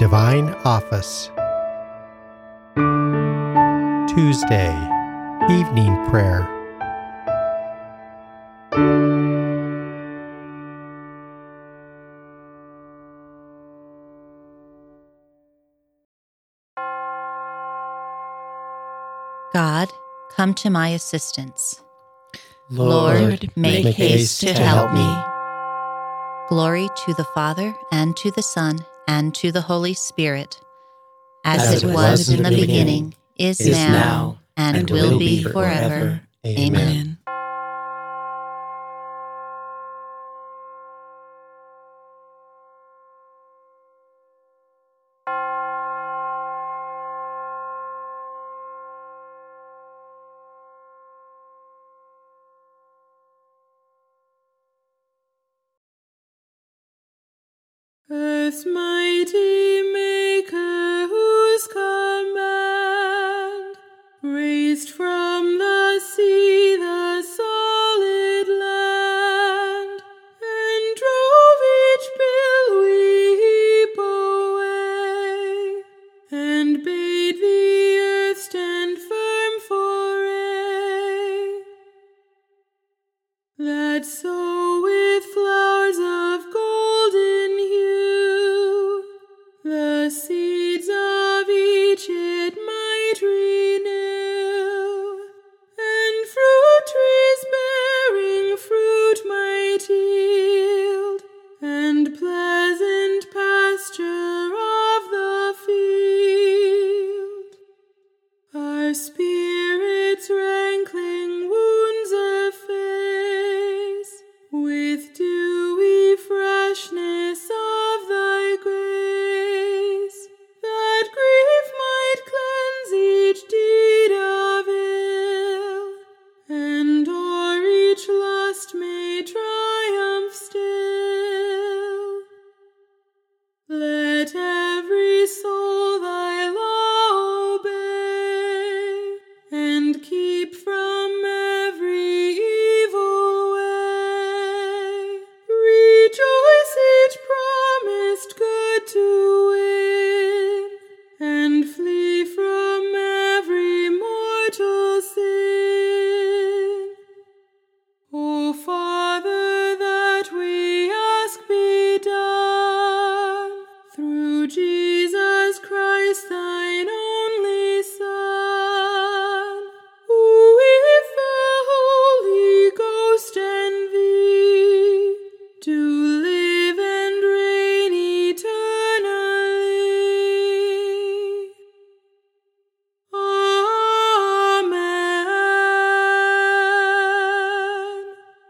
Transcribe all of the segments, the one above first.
Divine Office. Tuesday, Evening Prayer. God, come to my assistance. Lord, make haste to help me. Glory to the Father, and to the Son, and to the Holy Spirit, as it was in the beginning, is now, and will be forever. Amen. Earth's mighty Maker, whose command raised from the sea the solid land, and drove each billowy heap away, and bade the earth stand firm for aye, that so with flowers of golden hue the seeds of each it might renew, and fruit trees bearing fruit might yield, and pleasant pasture of the field. Our spirits rankling wounds efface with dewy freshness of thy grace, that grief might cleanse each deed of ill, and o'er each lust may triumph still. Let every soul thy law obey, and keep from every evil way. Rejoice each promised good to win, and flee from every mortal sin. O Father, that we ask be done, through Jesus Christ, thine only Son, who with the Holy Ghost and thee do live and reign eternally. Amen.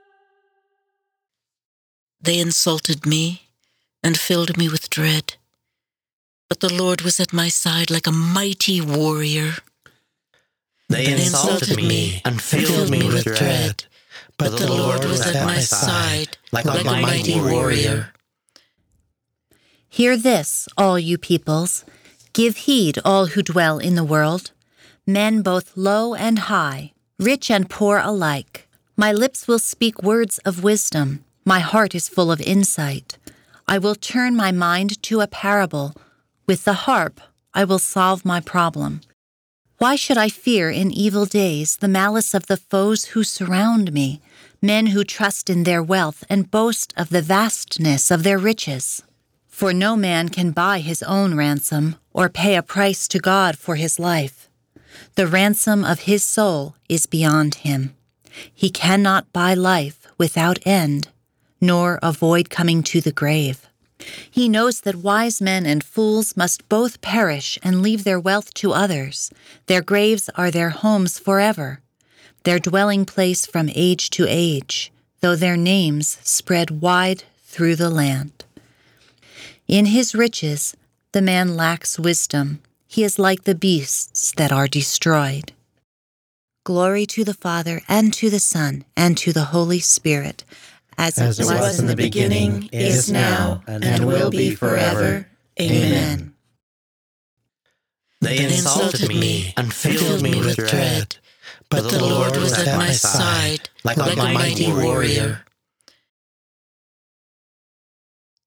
They insulted me and filled me with dread, but the Lord was at my side like a mighty warrior. They insulted me and filled me with dread, but the Lord was at my side like a mighty warrior. Hear this, all you peoples. Give heed, all who dwell in the world, men both low and high, rich and poor alike. My lips will speak words of wisdom. My heart is full of insight. I will turn my mind to a parable. With the harp, I will solve my problem. Why should I fear in evil days the malice of the foes who surround me, men who trust in their wealth and boast of the vastness of their riches? For no man can buy his own ransom or pay a price to God for his life. The ransom of his soul is beyond him. He cannot buy life without end, nor avoid coming to the grave. He knows that wise men and fools must both perish and leave their wealth to others. Their graves are their homes forever, their dwelling place from age to age, though their names spread wide through the land. In his riches, the man lacks wisdom. He is like the beasts that are destroyed. Glory to the Father, and to the Son, and to the Holy Spirit, as it was in the beginning, is now, and will be forever. Amen. They insulted me and filled me with dread, but the Lord was at my side like a mighty warrior.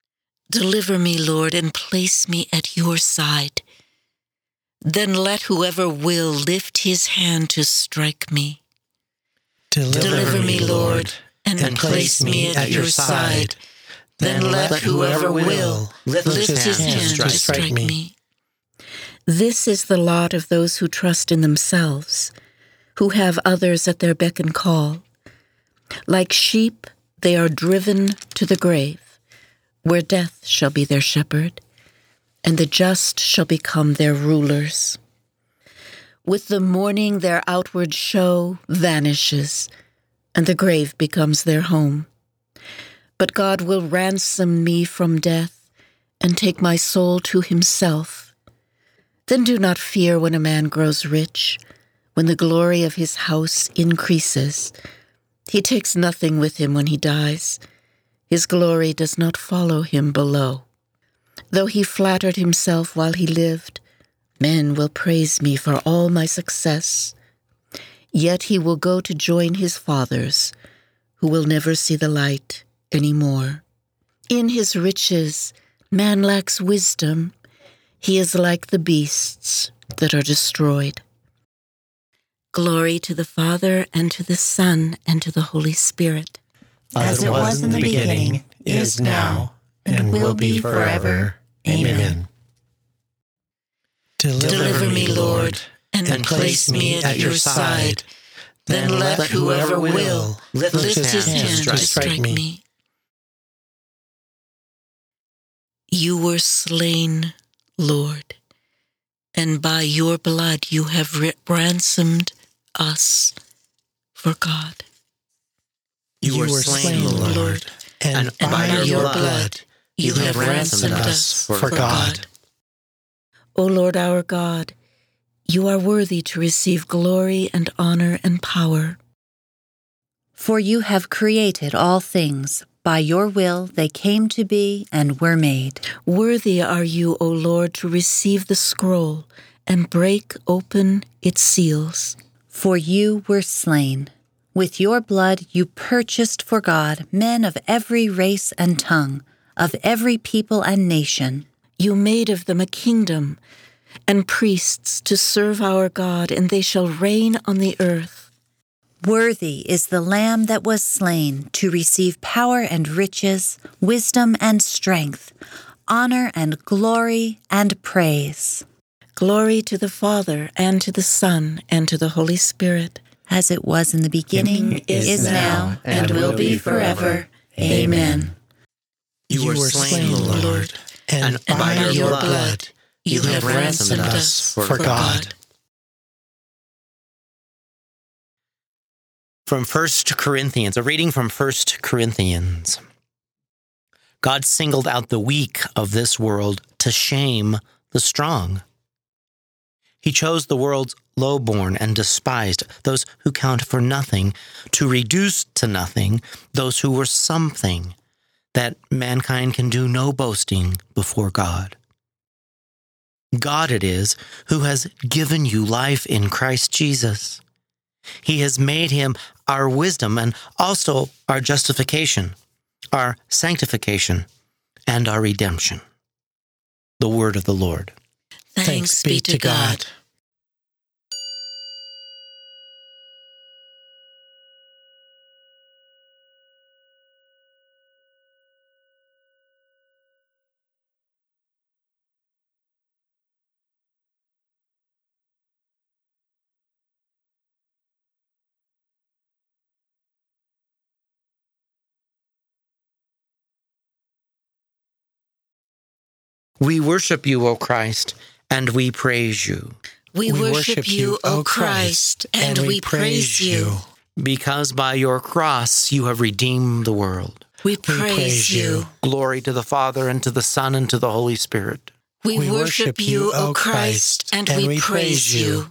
Deliver me, Lord, and place me at your side. Then let whoever will lift his hand to strike me. Deliver me, Lord, and place me at your side. Then let whoever will lift his hand to strike me. This is the lot of those who trust in themselves, who have others at their beck and call. Like sheep, they are driven to the grave, where death shall be their shepherd, and the just shall become their rulers. With the morning their outward show vanishes, and the grave becomes their home. But God will ransom me from death, and take my soul to himself. Then do not fear when a man grows rich, when the glory of his house increases. He takes nothing with him when he dies. His glory does not follow him below. Though he flattered himself while he lived, men will praise me for all my success. Yet he will go to join his fathers, who will never see the light any more. In his riches, man lacks wisdom. He is like the beasts that are destroyed. Glory to the Father, and to the Son, and to the Holy Spirit. As it was in the beginning, is now, and will be forever. Amen. Deliver me, Lord, and place me at your side. Then let whoever will lift his hand to strike me. You were slain, Lord, and by your blood you have ransomed us for God. You were slain, Lord, and by your blood you have ransomed us for God. O Lord our God, you are worthy to receive glory and honor and power. For you have created all things. By your will they came to be and were made. Worthy are you, O Lord, to receive the scroll and break open its seals. For you were slain. With your blood you purchased for God men of every race and tongue, of every people and nation. You made of them a kingdom and priests to serve our God, and they shall reign on the earth. Worthy is the Lamb that was slain to receive power and riches, wisdom and strength, honor and glory and praise. Glory to the Father, and to the Son, and to the Holy Spirit. As it was in the beginning, is now, and will be forever. Amen. You were slain, Lord, and by your blood you have ransomed us for God. From 1 Corinthians, a reading from 1 Corinthians. God singled out the weak of this world to shame the strong. He chose the world's lowborn and despised, those who count for nothing, to reduce to nothing those who were something, that mankind can do no boasting before God. God it is who has given you life in Christ Jesus. He has made him our wisdom and also our justification, our sanctification, and our redemption. The word of the Lord. Thanks be to God. We worship you, O Christ, and we praise you. We worship you, O Christ, and we praise you. Because by your cross you have redeemed the world. We praise you. Glory to the Father, and to the Son, and to the Holy Spirit. We worship you, O Christ, and we praise you.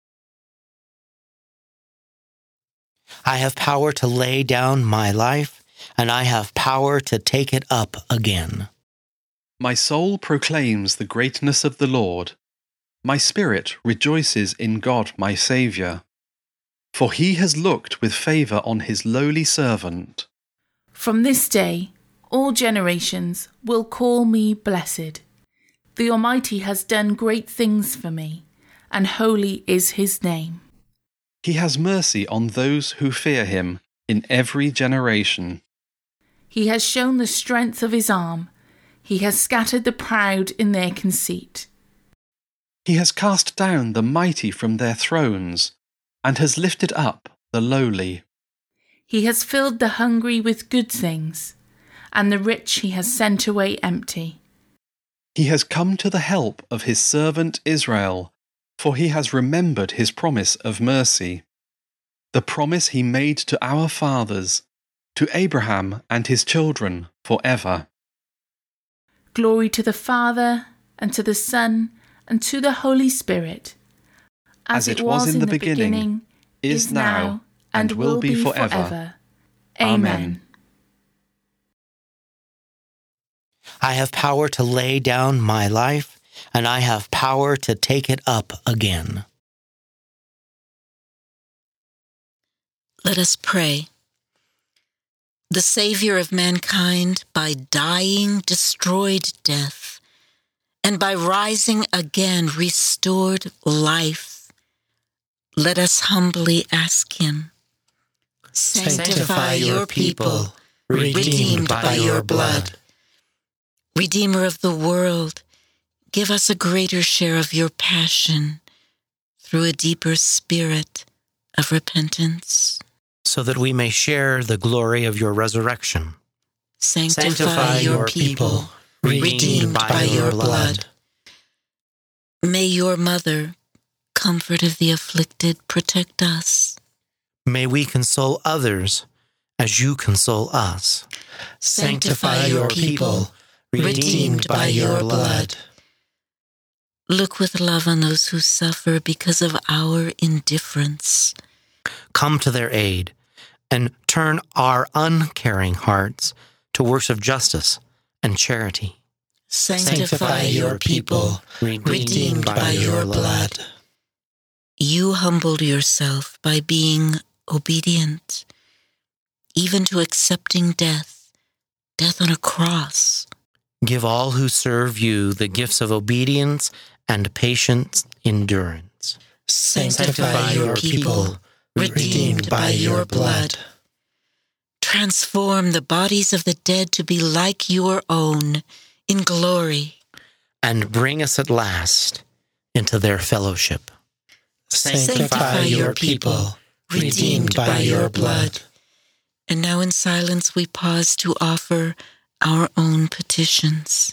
I have power to lay down my life, and I have power to take it up again. My soul proclaims the greatness of the Lord. My spirit rejoices in God my Saviour. For he has looked with favour on his lowly servant. From this day, All generations will call me blessed. The Almighty has done great things for me, and holy is his name. He has mercy on those who fear him in every generation. He has shown the strength of his arm. He has scattered the proud in their conceit. He has cast down the mighty from their thrones, and has lifted up the lowly. He has filled the hungry with good things, and the rich he has sent away empty. He has come to the help of his servant Israel, for he has remembered his promise of mercy, the promise he made to our fathers, to Abraham and his children forever. Glory to the Father, and to the Son, and to the Holy Spirit, as it was in the beginning, is now, and will be forever. Amen. I have power to lay down my life, and I have power to take it up again. Let us pray. The Savior of mankind, by dying, destroyed death, and by rising again, restored life. Let us humbly ask him. Sanctify your people, redeemed by your blood. Redeemer of the world, give us a greater share of your passion through a deeper spirit of repentance, so that we may share the glory of your resurrection. Sanctify your people, redeemed by your blood. May your mother, comfort of the afflicted, protect us. May we console others as you console us. Sanctify your people, redeemed by your blood. Look with love on those who suffer because of our indifference. Come to their aid, and turn our uncaring hearts to works of justice and charity. Sanctify your people, redeemed by your blood. You humbled yourself by being obedient, even to accepting death on a cross. Give all who serve you the gifts of obedience and patient endurance. Sanctify your people, redeemed by your blood. Transform the bodies of the dead to be like your own in glory. And bring us at last into their fellowship. Sanctify your people, redeemed by your blood. And now in silence we pause to offer our own petitions.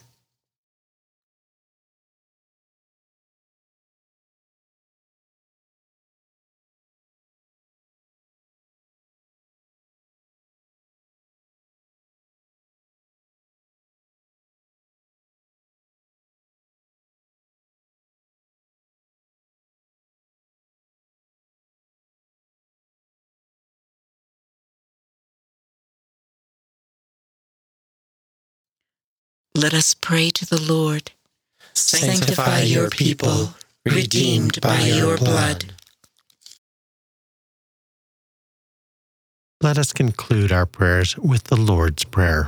Let us pray to the Lord. Sanctify your people, redeemed by your blood. Let us conclude our prayers with the Lord's Prayer.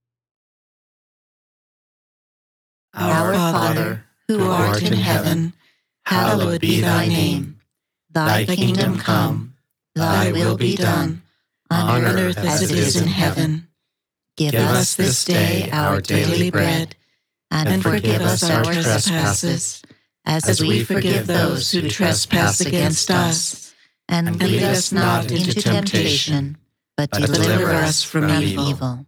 Our Father, who art in heaven, hallowed be thy name. Thy kingdom come, thy will be done, on earth as it is in heaven. Give us this day our daily bread, and forgive us our trespasses, as we forgive those who trespass against us. And lead us not into temptation, but deliver us from evil.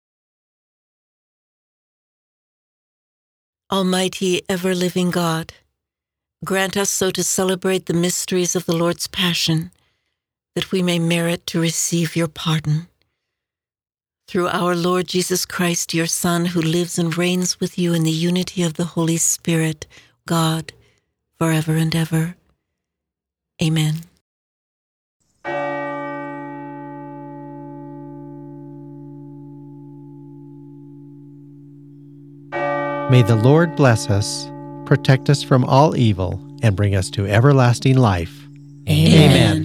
Almighty, ever-living God, grant us so to celebrate the mysteries of the Lord's Passion, that we may merit to receive your pardon. Through our Lord Jesus Christ, your Son, who lives and reigns with you in the unity of the Holy Spirit, God, forever and ever. Amen. May the Lord bless us, protect us from all evil, and bring us to everlasting life. Amen.